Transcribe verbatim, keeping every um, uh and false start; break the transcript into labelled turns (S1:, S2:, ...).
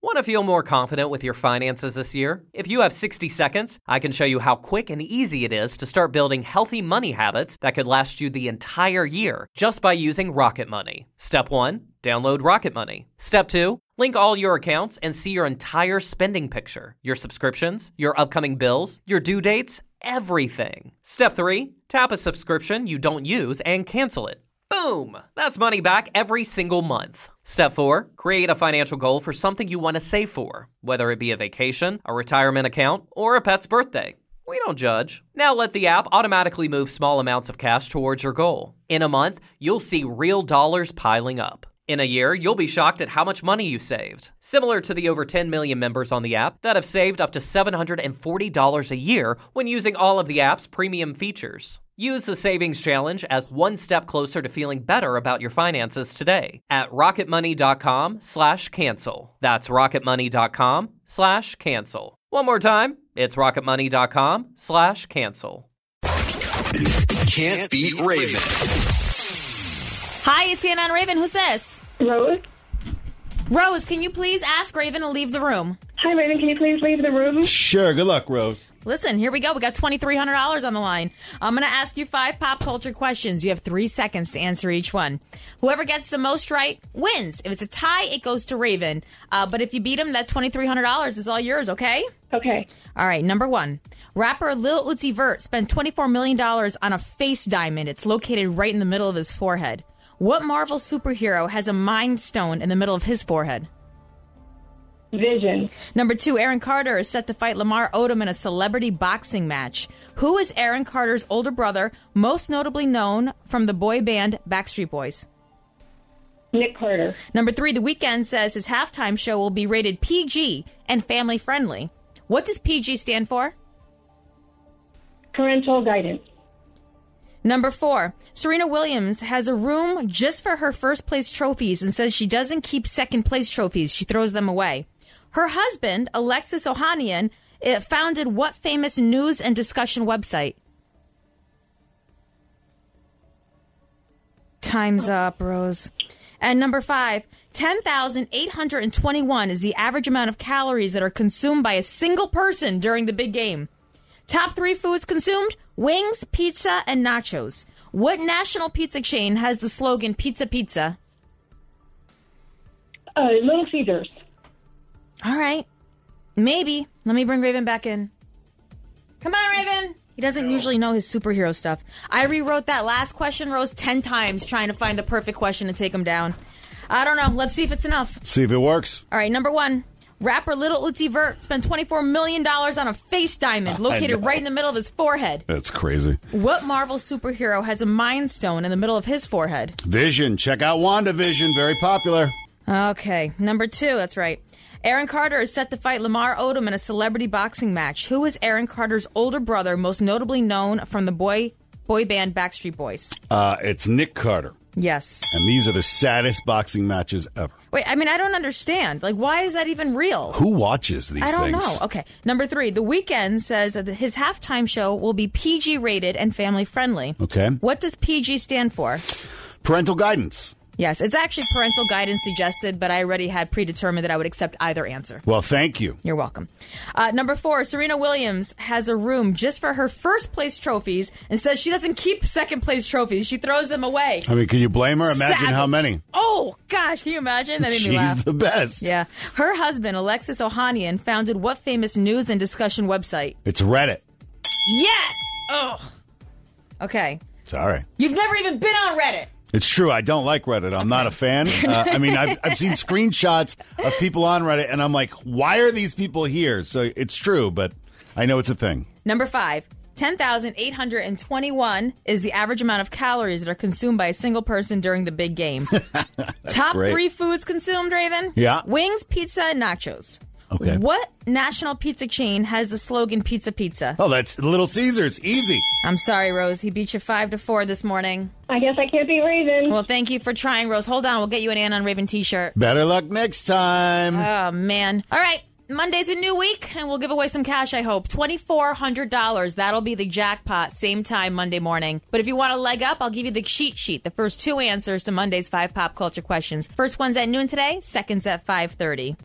S1: Want to feel more confident with your finances this year? If you have sixty seconds, I can show you how quick and easy it is to start building healthy money habits that could last you the entire year just by using Rocket Money. Step one, download Rocket Money. Step two, link all your accounts and see your entire spending picture, your subscriptions, your upcoming bills, your due dates, everything. Step three, tap a subscription you don't use and cancel it. Boom! That's money back every single month. Step four, create a financial goal for something you want to save for, whether it be a vacation, a retirement account, or a pet's birthday. We don't judge. Now let the app automatically move small amounts of cash towards your goal. In a month, you'll see real dollars piling up. In a year, you'll be shocked at how much money you saved. Similar to the over ten million members on the app that have saved up to seven hundred forty dollars a year when using all of the app's premium features. Use the Savings Challenge as one step closer to feeling better about your finances today at rocketmoney.com slash cancel. That's rocketmoney.com slash cancel. One more time, it's rocketmoney.com slash cancel.
S2: Can't beat Raven.
S3: Hi, it's Anna on Raven. Who's this?
S4: Rose?
S3: Rose, can you please ask Raven to leave the room?
S4: Hi, Raven. Can you please leave the room?
S5: Sure. Good luck, Rose.
S3: Listen, here we go. We got twenty-three hundred dollars on the line. I'm going to ask you five pop culture questions. You have three seconds to answer each one. Whoever gets the most right wins. If it's a tie, it goes to Raven. Uh, but if you beat him, that twenty-three hundred dollars is all yours, okay?
S4: Okay.
S3: All right, number one. Rapper Lil Uzi Vert spent twenty-four million dollars on a face diamond. It's located right in the middle of his forehead. What Marvel superhero has a Mind Stone in the middle of his forehead?
S4: Vision.
S3: Number two, Aaron Carter is set to fight Lamar Odom in a celebrity boxing match. Who is Aaron Carter's older brother, most notably known from the boy band Backstreet Boys?
S4: Nick Carter.
S3: Number three, The Weeknd says his halftime show will be rated P G and family friendly. What does P G stand for?
S4: Parental guidance.
S3: Number four, Serena Williams has a room just for her first place trophies and says she doesn't keep second place trophies. She throws them away. Her husband, Alexis Ohanian, founded what famous news and discussion website? Time's up, Rose. And number five, ten thousand eight hundred twenty-one is the average amount of calories that are consumed by a single person during the big game. Top three foods consumed: wings, pizza, and nachos. What national pizza chain has the slogan Pizza Pizza?
S4: Uh, Little Caesars.
S3: All right. Maybe. Let me bring Raven back in. Come on, Raven. He doesn't usually know his superhero stuff. I rewrote that last question, Rose, ten times trying to find the perfect question to take him down. I don't know. Let's see if it's enough.
S5: See if it works.
S3: All right, number one. Rapper Lil Uzi Vert spent twenty-four million dollars on a face diamond located right in the middle of his forehead.
S5: That's crazy.
S3: What Marvel superhero has a Mind Stone in the middle of his forehead?
S5: Vision. Check out WandaVision. Very popular.
S3: Okay. Number two. That's right. Aaron Carter is set to fight Lamar Odom in a celebrity boxing match. Who is Aaron Carter's older brother, most notably known from the boy boy band Backstreet Boys?
S5: Uh, it's Nick Carter.
S3: Yes.
S5: And these are the saddest boxing matches ever.
S3: Wait, I mean, I don't understand. Like, why is that even real?
S5: Who watches these things?
S3: I don't know. Okay. Number three, The Weeknd says that his halftime show will be P G rated and family friendly.
S5: Okay.
S3: What does P G stand for?
S5: Parental guidance.
S3: Yes, it's actually parental guidance suggested, but I already had predetermined that I would accept either answer.
S5: Well, thank you.
S3: You're welcome. Uh, number four, Serena Williams has a room just for her first place trophies and says she doesn't keep second place trophies. She throws them away.
S5: I mean, can you blame her? Imagine
S3: Savage.
S5: how many.
S3: Oh, gosh, can you imagine? That made
S5: She's
S3: me laugh.
S5: the best.
S3: Yeah. Her husband, Alexis Ohanian, founded what famous news and discussion website?
S5: It's Reddit.
S3: Yes! Oh. Okay.
S5: It's all right.
S3: You've never even been on Reddit.
S5: It's true. I don't like Reddit. I'm okay. not a fan. Uh, I mean, I've, I've seen screenshots of people on Reddit, and I'm like, why are these people here? So it's true, but I know it's a thing.
S3: Number five, ten thousand eight hundred twenty-one is the average amount of calories that are consumed by a single person during the big game. Top
S5: great.
S3: three foods consumed, Raven?
S5: Yeah.
S3: Wings, pizza, and nachos.
S5: Okay.
S3: What national pizza chain has the slogan Pizza Pizza?
S5: Oh, that's Little Caesars. Easy.
S3: I'm sorry, Rose. He beat you five to four this morning.
S4: I guess I can't beat Raven.
S3: Well, thank you for trying, Rose. Hold on. We'll get you an Ann on Raven t-shirt.
S5: Better luck next time.
S3: Oh, man. All right. Monday's a new week, and we'll give away some cash, I hope. twenty-four hundred dollars. That'll be the jackpot, same time Monday morning. But if you want a leg up, I'll give you the cheat sheet, the first two answers to Monday's five pop culture questions. First one's at noon today, second's at five thirty.